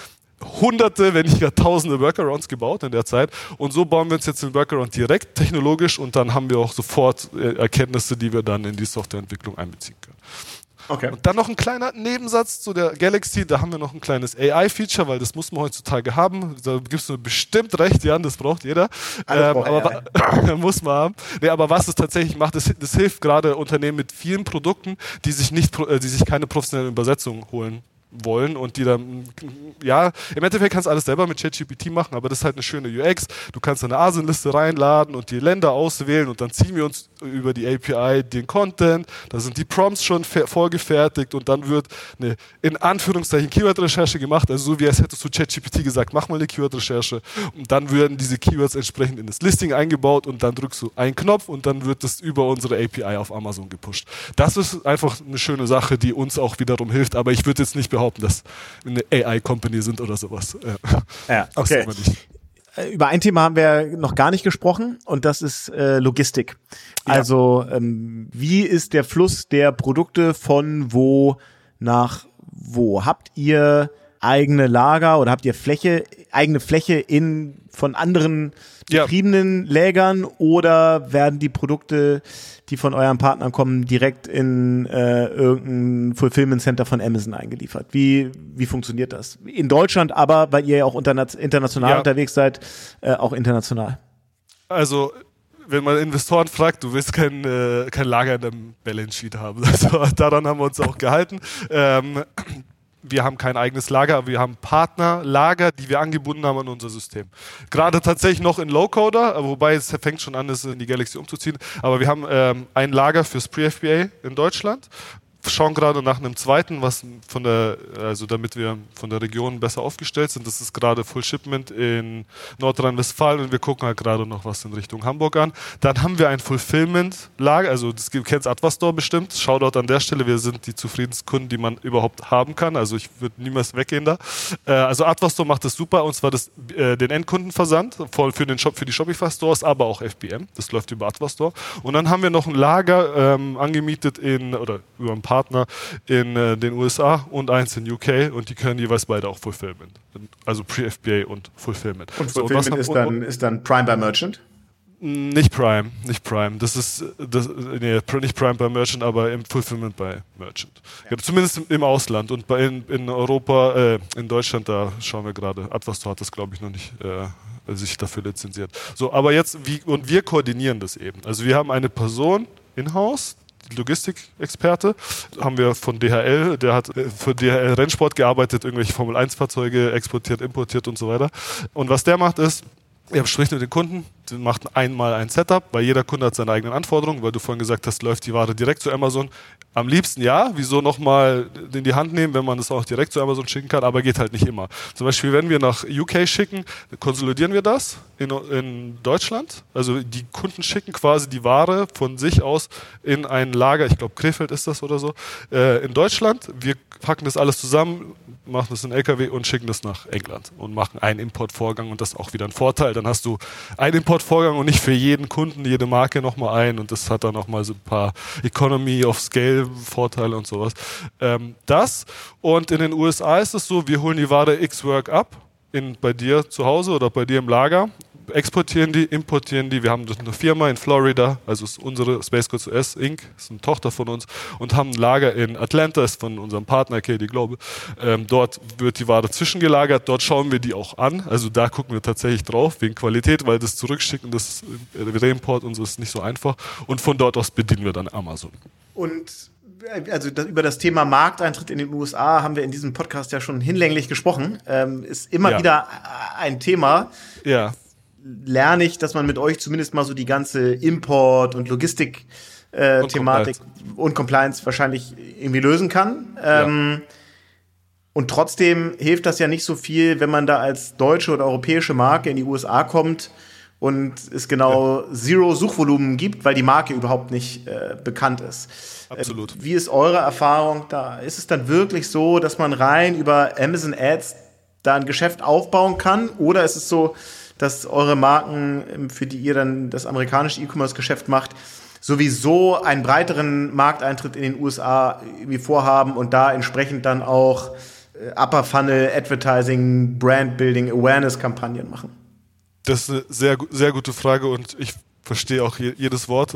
Hunderte, wenn nicht gar Tausende Workarounds gebaut in der Zeit. Und so bauen wir uns jetzt den Workaround direkt technologisch und dann haben wir auch sofort äh, Erkenntnisse, die wir dann in die Softwareentwicklung einbeziehen können. Okay. Und dann noch ein kleiner Nebensatz zu der Galaxy, da haben wir noch ein kleines A I-Feature, weil das muss man heutzutage haben. Da gibst du bestimmt recht, Jan, das braucht jeder. Ähm, braucht aber muss man haben. Nee, aber was es tatsächlich macht, das, das hilft gerade Unternehmen mit vielen Produkten, die sich nicht, die sich keine professionelle Übersetzung holen wollen und die dann, ja, im Endeffekt kannst du alles selber mit ChatGPT machen, aber das ist halt eine schöne U X. Du kannst eine A S I-Liste reinladen und die Länder auswählen und dann ziehen wir uns über die A P I den Content, da sind die Prompts schon vorgefertigt und dann wird eine, in Anführungszeichen, Keyword-Recherche gemacht, also so wie als hättest du ChatGPT gesagt, mach mal eine Keyword-Recherche und dann werden diese Keywords entsprechend in das Listing eingebaut und dann drückst du einen Knopf und dann wird das über unsere A P I auf Amazon gepusht. Das ist einfach eine schöne Sache, die uns auch wiederum hilft, aber ich würde jetzt nicht behaupten, dass wir eine A I-Company sind oder sowas. Ja, okay. Über ein Thema haben wir noch gar nicht gesprochen und das ist äh, Logistik. Ja. Also ähm, wie ist der Fluss der Produkte von wo nach wo? Habt ihr eigene Lager oder habt ihr Fläche, eigene Fläche in von anderen betriebenen ja. Lägern oder werden die Produkte, die von euren Partnern kommen, direkt in äh, irgendein Fulfillment Center von Amazon eingeliefert? Wie wie funktioniert das? In Deutschland, aber weil ihr ja auch interna- international ja. unterwegs seid, äh, auch international. Also wenn man Investoren fragt, du willst kein, äh, kein Lager in deinem Balance Sheet haben. Also daran haben wir uns auch gehalten. Ähm, Wir haben kein eigenes Lager, aber wir haben Partnerlager, die wir angebunden haben an unser System. Gerade tatsächlich noch in Low-Coder, wobei es fängt schon an, das in die Galaxy umzuziehen. Aber wir haben ähm, ein Lager fürs Pre-F B A in Deutschland. Schauen gerade nach einem zweiten, was von der, also damit wir von der Region besser aufgestellt sind. Das ist gerade Full Shipment in Nordrhein-Westfalen und wir gucken halt gerade noch was in Richtung Hamburg an. Dann haben wir ein Fulfillment-Lager, also das kennst Atwastore bestimmt. Shoutout an der Stelle, wir sind die zufriedensten Kunden, die man überhaupt haben kann. Also ich würde niemals weggehen da. Äh, also Atwastore macht das super und zwar das, äh, den Endkundenversand voll für den Shop, für die Shopify-Stores, aber auch F B M. Das läuft über Atwastore. Und dann haben wir noch ein Lager ähm, angemietet in, oder über ein paar Partner in äh, den U S A und eins in U K und die können jeweils beide auch Fulfillment. Also Pre-F B A und Fulfillment. Und Fulfillment so, und ist, und, dann, ist dann Prime by Merchant? Nicht Prime, nicht Prime. Das ist das, nee, nicht Prime by Merchant, aber im Fulfillment by Merchant. Ja. Ja, zumindest im, im Ausland und bei in, in Europa, äh, in Deutschland, da schauen wir gerade. Atwastore hat das, glaube ich, noch nicht äh, sich dafür lizenziert. So, aber jetzt, wie, und wir koordinieren das eben. Also wir haben eine Person in-house, Logistikexperte, haben wir von D H L, der hat für D H L Rennsport gearbeitet, irgendwelche Formel eins Fahrzeuge exportiert, importiert und so weiter. Und was der macht ist, er spricht mit den Kunden, macht einmal ein Setup, weil jeder Kunde hat seine eigenen Anforderungen, weil du vorhin gesagt hast, läuft die Ware direkt zu Amazon. Am liebsten ja, wieso nochmal in die Hand nehmen, wenn man das auch direkt zu Amazon schicken kann, aber geht halt nicht immer. Zum Beispiel, wenn wir nach U K schicken, konsolidieren wir das in, in Deutschland. Also die Kunden schicken quasi die Ware von sich aus in ein Lager, ich glaube Krefeld ist das oder so, äh, in Deutschland. Wir packen das alles zusammen, machen das in L K W und schicken das nach England und machen einen Importvorgang und das ist auch wieder ein Vorteil. Dann hast du einen Importvorgang und nicht für jeden Kunden, jede Marke nochmal ein und das hat dann nochmal so ein paar Economy of Scale Vorteile und sowas. Ähm, das und in den U S A ist es so, wir holen die Ware X-Work ab, in, bei dir zu Hause oder bei dir im Lager, exportieren die, importieren die. Wir haben eine Firma in Florida, also ist unsere Space Codes U S Incorporated, ist eine Tochter von uns und haben ein Lager in Atlanta, ist von unserem Partner K D Global. Ähm, dort wird die Ware zwischengelagert, dort schauen wir die auch an. Also da gucken wir tatsächlich drauf, wegen Qualität, weil das Zurückschicken, das Reimport und so ist nicht so einfach. Und von dort aus bedienen wir dann Amazon. Und also das, über das Thema Markteintritt in den U S A haben wir in diesem Podcast ja schon hinlänglich gesprochen. Ähm, ist immer ja. wieder ein Thema. Ja. Lerne ich, dass man mit euch zumindest mal so die ganze Import- und Logistik-Thematik äh, und, und Compliance wahrscheinlich irgendwie lösen kann. Ähm, ja. Und trotzdem hilft das ja nicht so viel, wenn man da als deutsche oder europäische Marke in die U S A kommt und es genau ja. Zero Suchvolumen gibt, weil die Marke überhaupt nicht äh, bekannt ist. Absolut. Äh, wie ist eure Erfahrung da? Ist es dann wirklich so, dass man rein über Amazon Ads da ein Geschäft aufbauen kann? Oder ist es so, dass eure Marken, für die ihr dann das amerikanische E-Commerce-Geschäft macht, sowieso einen breiteren Markteintritt in den U S A irgendwie vorhaben und da entsprechend dann auch Upper Funnel, Advertising, Brand Building, Awareness-Kampagnen machen? Das ist eine sehr, sehr gute Frage und ich verstehe auch jedes Wort.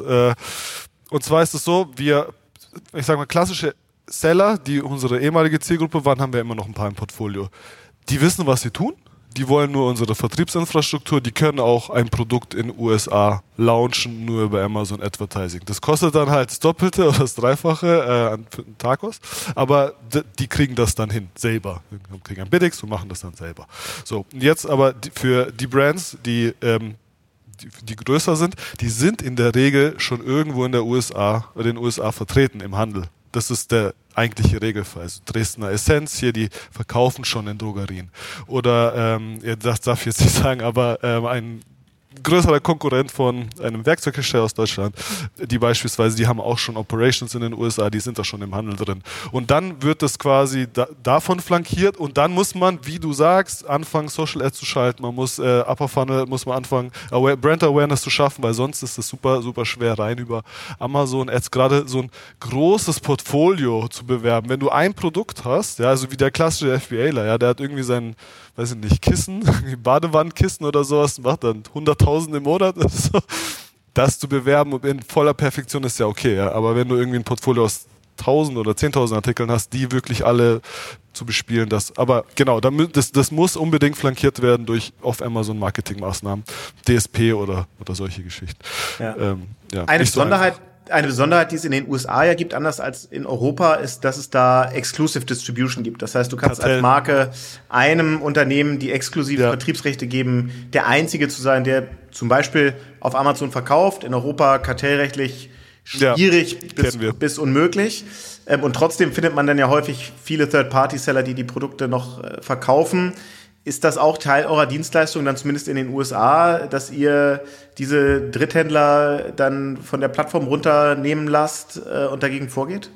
Und zwar ist es so, wir, ich sage mal, klassische Seller, die unsere ehemalige Zielgruppe waren, haben wir immer noch ein paar im Portfolio. Die wissen, was sie tun. Die wollen nur unsere Vertriebsinfrastruktur, die können auch ein Produkt in den U S A launchen, nur über Amazon Advertising. Das kostet dann halt das Doppelte oder das Dreifache äh, an Tagos, aber d- die kriegen das dann hin, selber. Wir kriegen ein Biddix und machen das dann selber. So, und jetzt aber die, für die Brands, die, ähm, die, die größer sind, die sind in der Regel schon irgendwo in der U S A oder den U S A vertreten im Handel. Das ist der eigentliche Regelfall. Also Dresdner Essenz hier, die verkaufen schon in Drogerien. Oder, ähm, das darf ich jetzt nicht sagen, aber ähm, ein größerer Konkurrent von einem Werkzeughersteller aus Deutschland, die beispielsweise, die haben auch schon Operations in den U S A, die sind da schon im Handel drin. Und dann wird das quasi da, davon flankiert und dann muss man, wie du sagst, anfangen Social Ads zu schalten, man muss äh, Upper Funnel, muss man anfangen Aware, Brand Awareness zu schaffen, weil sonst ist es super, super schwer rein über Amazon Ads gerade so ein großes Portfolio zu bewerben. Wenn du ein Produkt hast, ja, also wie der klassische FBAler, ja, der hat irgendwie seinen, weiß ich nicht, Kissen, Badewannenkissen oder sowas, macht dann hunderttausend im Monat. So. Das zu bewerben in voller Perfektion ist ja okay, ja. Aber wenn du irgendwie ein Portfolio aus tausend oder zehntausend Artikeln hast, die wirklich alle zu bespielen, das, aber genau, das, das muss unbedingt flankiert werden durch auf Amazon Marketingmaßnahmen, D S P oder, oder solche Geschichten. Ja. Ähm, ja, Eine so Besonderheit, einfach. Eine Besonderheit, die es in den U S A ja gibt, anders als in Europa, ist, dass es da Exclusive Distribution gibt. Das heißt, du kannst Kartell. als Marke einem Unternehmen die exklusive Ja. Vertriebsrechte geben, der einzige zu sein, der zum Beispiel auf Amazon verkauft. In Europa kartellrechtlich schwierig Ja, bis, kennen wir. bis unmöglich. Ähm, und trotzdem findet man dann ja häufig viele Third-Party-Seller, die die Produkte noch äh, verkaufen. Ist das auch Teil eurer Dienstleistung, dann zumindest in den U S A, dass ihr diese Dritthändler dann von der Plattform runternehmen lasst äh, und dagegen vorgeht?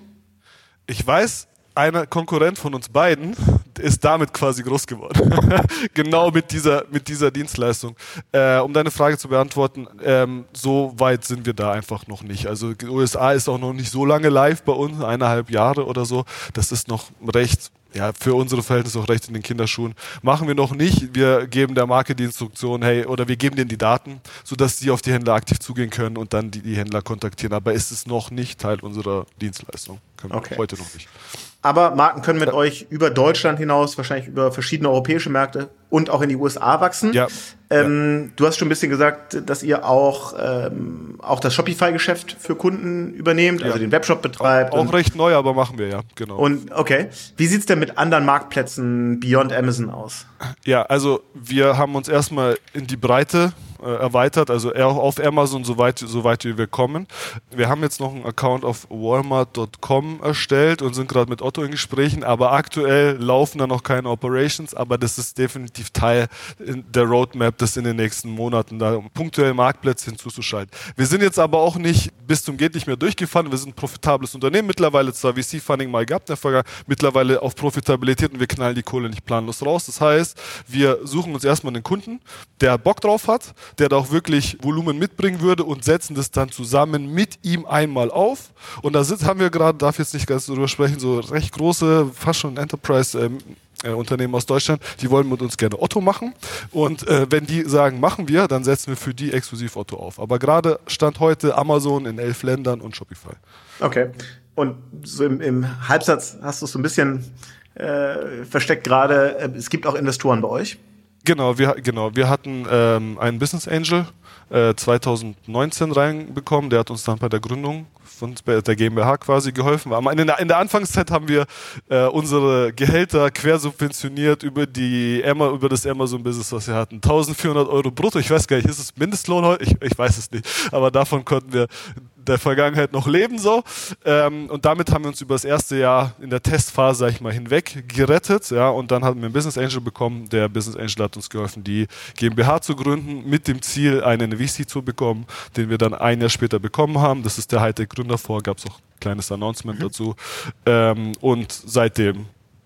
Ich weiß, einer Konkurrent von uns beiden ist damit quasi groß geworden. Genau mit dieser, mit dieser Dienstleistung. Äh, um deine Frage zu beantworten, ähm, so weit sind wir da einfach noch nicht. Also die U S A ist auch noch nicht so lange live bei uns, eineinhalb Jahre oder so. Das ist noch recht, ja, für unsere Verhältnisse auch recht in den Kinderschuhen. Machen wir noch nicht. Wir geben der Marke die Instruktion, hey, oder wir geben denen die Daten, sodass sie auf die Händler aktiv zugehen können und dann die, die Händler kontaktieren. Aber es ist noch nicht Teil unserer Dienstleistung. Können wir Okay. heute noch nicht. Aber Marken können mit ja. euch über Deutschland hinaus, wahrscheinlich über verschiedene europäische Märkte und auch in die U S A wachsen. Ja. Ähm, ja. Du hast schon ein bisschen gesagt, dass ihr auch, ähm, auch das Shopify-Geschäft für Kunden übernehmt, also ja. den Webshop betreibt. Auch, auch recht neu, aber machen wir, ja, genau. Und okay, wie sieht's denn mit anderen Marktplätzen beyond Amazon aus? Ja, also wir haben uns erstmal in die Breite äh, erweitert, also eher auf Amazon, soweit, soweit wir kommen. Wir haben jetzt noch einen Account auf Walmart Punkt com erstellt und sind gerade mit Otto in Gesprächen, aber aktuell laufen da noch keine Operations, aber das ist definitiv Teil der Roadmap, das in den nächsten Monaten da punktuell Marktplätze hinzuzuschalten. Wir sind jetzt aber auch nicht bis zum geht nicht mehr durchgefahren, wir sind ein profitables Unternehmen, mittlerweile zwar V C-Funding mal gehabt in der Vergangenheit, mittlerweile auf Profitabilität und wir knallen die Kohle nicht planlos raus. Das heißt, wir suchen uns erstmal einen Kunden, der Bock drauf hat, der da auch wirklich Volumen mitbringen würde und setzen das dann zusammen mit ihm einmal auf. Und da sind, haben wir gerade, darf jetzt nicht ganz drüber sprechen, so recht große, fast schon Enterprise ähm, äh, Unternehmen aus Deutschland, die wollen mit uns gerne Otto machen. Und äh, wenn die sagen, machen wir, dann setzen wir für die exklusiv Otto auf. Aber gerade Stand heute Amazon in elf Ländern und Shopify. Okay. Und so im, im Halbsatz hast du es so ein bisschen äh, versteckt gerade, äh, es gibt auch Investoren bei euch. Genau, wir, genau, wir hatten ähm, einen Business Angel äh, zwanzig neunzehn reinbekommen, der hat uns dann bei der Gründung von der GmbH quasi geholfen. In der, in der Anfangszeit haben wir äh, unsere Gehälter quersubventioniert über die über das Amazon-Business, was wir hatten. eintausendvierhundert Euro brutto, ich weiß gar nicht, ist es Mindestlohn heute? Ich, ich weiß es nicht, aber davon konnten wir der Vergangenheit noch leben so. Ähm, und damit haben wir uns über das erste Jahr in der Testphase, sag ich mal, hinweg gerettet. Ja, und dann haben wir einen Business Angel bekommen. Der Business Angel hat uns geholfen, die GmbH zu gründen, mit dem Ziel, einen V C zu bekommen, den wir dann ein Jahr später bekommen haben. Das ist der Hightech Gründerfonds, gab es auch ein kleines Announcement mhm. dazu. Ähm, und seitdem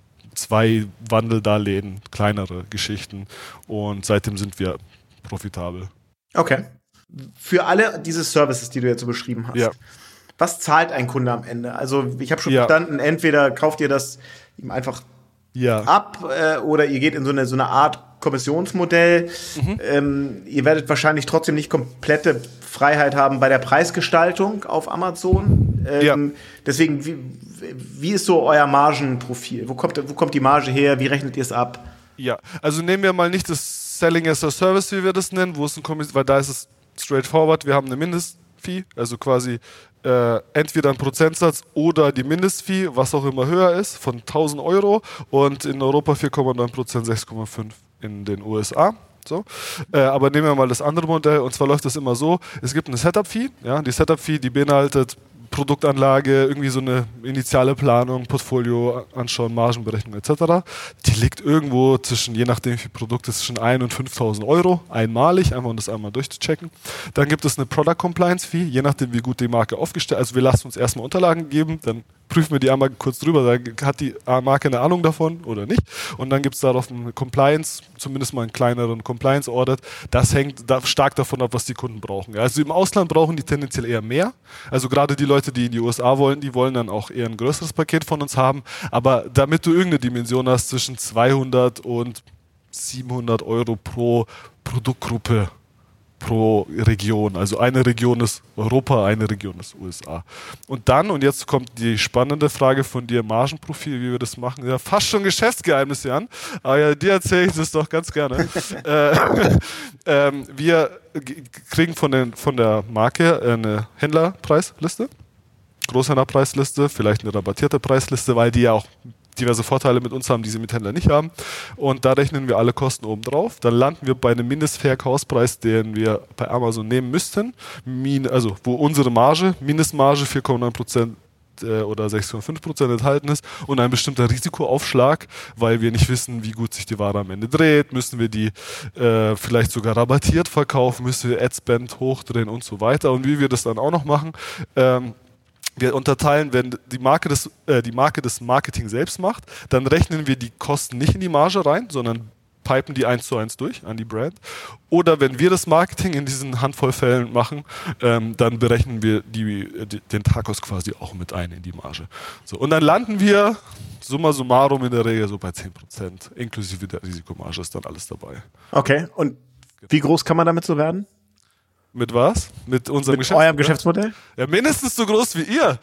zwei Wandeldarlehen, kleinere Geschichten. Und seitdem sind wir profitabel. Okay. Für alle diese Services, die du jetzt so beschrieben hast, ja. was zahlt ein Kunde am Ende? Also ich habe schon ja. verstanden, entweder kauft ihr das ihm einfach ja. ab äh, oder ihr geht in so eine, so eine Art Kommissionsmodell. Mhm. Ähm, ihr werdet wahrscheinlich trotzdem nicht komplette Freiheit haben bei der Preisgestaltung auf Amazon. Ähm, ja. Deswegen, wie, wie ist so euer Margenprofil? Wo kommt, wo kommt die Marge her? Wie rechnet ihr es ab? Ja, also nehmen wir mal nicht das Selling as a Service, wie wir das nennen, wo es ein Kommiss- weil da ist es straightforward, wir haben eine Mindestfee, also quasi äh, entweder ein Prozentsatz oder die Mindestfee, was auch immer höher ist, von tausend Euro und in Europa vier Komma neun Prozent, sechs Komma fünf in den U S A. So. Äh, aber nehmen wir mal das andere Modell, und zwar läuft das immer so, es gibt eine Setup-Fee, ja, die Setup-Fee, die beinhaltet Produktanlage, irgendwie so eine initiale Planung, Portfolio anschauen, Margenberechnung et cetera. Die liegt irgendwo zwischen, je nachdem wie viel Produkt ist, zwischen ein und fünftausend Euro, einmalig, einfach um das einmal durchzuchecken. Dann gibt es eine Product Compliance Fee, je nachdem wie gut die Marke aufgestellt ist. Also wir lassen uns erstmal Unterlagen geben, dann prüfen wir die einmal kurz drüber, da hat die Marke eine Ahnung davon oder nicht. Und dann gibt es darauf eine Compliance, zumindest mal einen kleineren Compliance-Audit. Das hängt da stark davon ab, was die Kunden brauchen. Ja, also im Ausland brauchen die tendenziell eher mehr. Also gerade die Leute, die in die U S A wollen, die wollen dann auch eher ein größeres Paket von uns haben. Aber damit du irgendeine Dimension hast zwischen zweihundert und siebenhundert Euro pro Produktgruppe, pro Region. Also eine Region ist Europa, eine Region ist U S A. Und dann, und jetzt kommt die spannende Frage von dir, Margenprofil, wie wir das machen. Ja, fast schon Geschäftsgeheimnis, Jan. Aber ja, dir erzähle ich das doch ganz gerne. äh, ähm, wir g- kriegen von, den, von der Marke eine Händlerpreisliste, Großhändlerpreisliste, vielleicht eine rabattierte Preisliste, weil die ja auch diverse Vorteile mit uns haben, die sie mit Händlern nicht haben. Und da rechnen wir alle Kosten oben drauf. Dann landen wir bei einem Mindestverkaufspreis, den wir bei Amazon nehmen müssten. Min, also wo unsere Marge, Mindestmarge vier Komma neun Prozent äh, oder sechs Komma fünf Prozent enthalten ist und ein bestimmter Risikoaufschlag, weil wir nicht wissen, wie gut sich die Ware am Ende dreht. Müssen wir die äh, vielleicht sogar rabattiert verkaufen, müssen wir Adspend hochdrehen und so weiter. Und wie wir das dann auch noch machen, ähm, wir unterteilen, wenn die Marke, das, äh, die Marke das Marketing selbst macht, dann rechnen wir die Kosten nicht in die Marge rein, sondern pipen die eins zu eins durch an die Brand. Oder wenn wir das Marketing in diesen Handvoll Fällen machen, ähm, dann berechnen wir die, die, den Tacos quasi auch mit ein in die Marge. So, und dann landen wir summa summarum in der Regel so bei zehn Prozent, inklusive der Risikomarge ist dann alles dabei. Okay, und wie groß kann man damit so werden? Mit was? Mit unserem Mit Geschäftsmodell? eurem Geschäftsmodell? Ja, mindestens so groß wie ihr.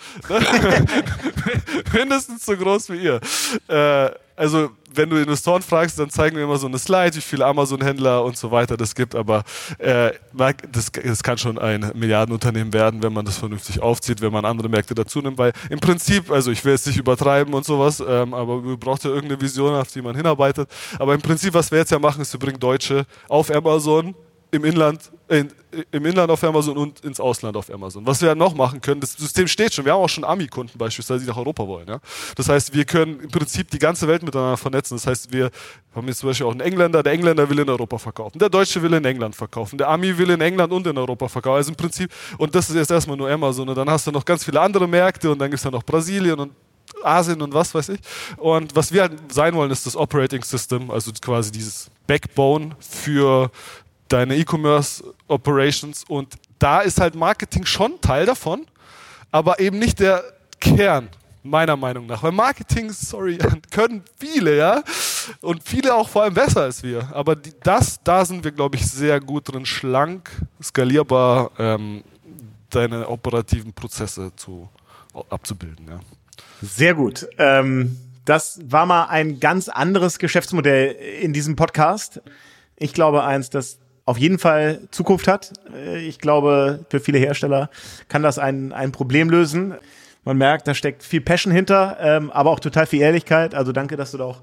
mindestens so groß wie ihr. Äh, also, wenn du Investoren fragst, dann zeigen wir immer so eine Slide, wie viele Amazon-Händler und so weiter das gibt. Aber äh, das, das kann schon ein Milliardenunternehmen werden, wenn man das vernünftig aufzieht, wenn man andere Märkte dazu nimmt. Weil im Prinzip, also ich will jetzt nicht übertreiben und sowas, ähm, aber man braucht ja irgendeine Vision, auf die man hinarbeitet. Aber im Prinzip, was wir jetzt ja machen, ist, wir bringen Deutsche auf Amazon, im Inland, äh, im Inland auf Amazon und ins Ausland auf Amazon. Was wir ja noch machen können, das System steht schon, wir haben auch schon Ami-Kunden beispielsweise, die nach Europa wollen. Ja? Das heißt, wir können im Prinzip die ganze Welt miteinander vernetzen. Das heißt, wir haben jetzt zum Beispiel auch einen Engländer, der Engländer will in Europa verkaufen, der Deutsche will in England verkaufen, der Ami will in England und in Europa verkaufen. Also im Prinzip, und das ist jetzt erstmal nur Amazon, und dann hast du noch ganz viele andere Märkte und dann gibt es dann noch Brasilien und Asien und was weiß ich. Und was wir halt sein wollen, ist das Operating System, also quasi dieses Backbone für deine E-Commerce Operations, und da ist halt Marketing schon Teil davon, aber eben nicht der Kern, meiner Meinung nach. Weil Marketing, sorry, können viele, ja, und viele auch vor allem besser als wir, aber die, das, da sind wir, glaube ich, sehr gut drin, schlank, skalierbar, ähm, deine operativen Prozesse zu, abzubilden, ja. Sehr gut. Ähm, das war mal ein ganz anderes Geschäftsmodell in diesem Podcast. Ich glaube eins, das auf jeden Fall Zukunft hat. Ich glaube, für viele Hersteller kann das ein, ein Problem lösen. Man merkt, da steckt viel Passion hinter, ähm, aber auch total viel Ehrlichkeit. Also danke, dass du da auch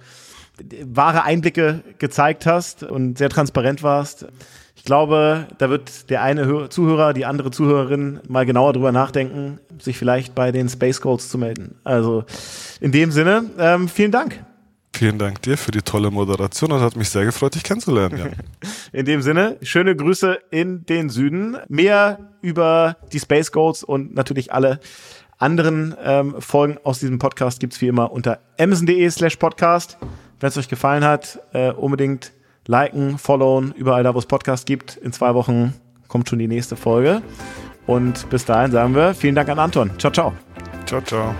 wahre Einblicke gezeigt hast und sehr transparent warst. Ich glaube, da wird der eine Hör- Zuhörer, die andere Zuhörerin mal genauer drüber nachdenken, sich vielleicht bei den Space Goals zu melden. Also in dem Sinne, ähm, vielen Dank. Vielen Dank dir für die tolle Moderation und hat mich sehr gefreut, dich kennenzulernen. Ja. In dem Sinne, schöne Grüße in den Süden. Mehr über die Space Goals und natürlich alle anderen ähm, Folgen aus diesem Podcast gibt's wie immer unter amazon.de slash podcast. Wenn es euch gefallen hat, äh, unbedingt liken, followen, überall da, wo es Podcasts gibt. In zwei Wochen kommt schon die nächste Folge. Und bis dahin sagen wir vielen Dank an Anton. Ciao, ciao. Ciao, ciao.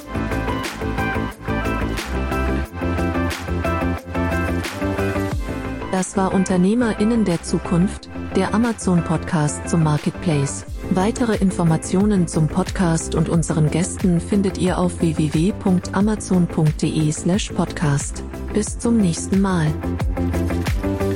Das war UnternehmerInnen der Zukunft, der Amazon-Podcast zum Marketplace. Weitere Informationen zum Podcast und unseren Gästen findet ihr auf w w w punkt amazon punkt de slash podcast. Bis zum nächsten Mal.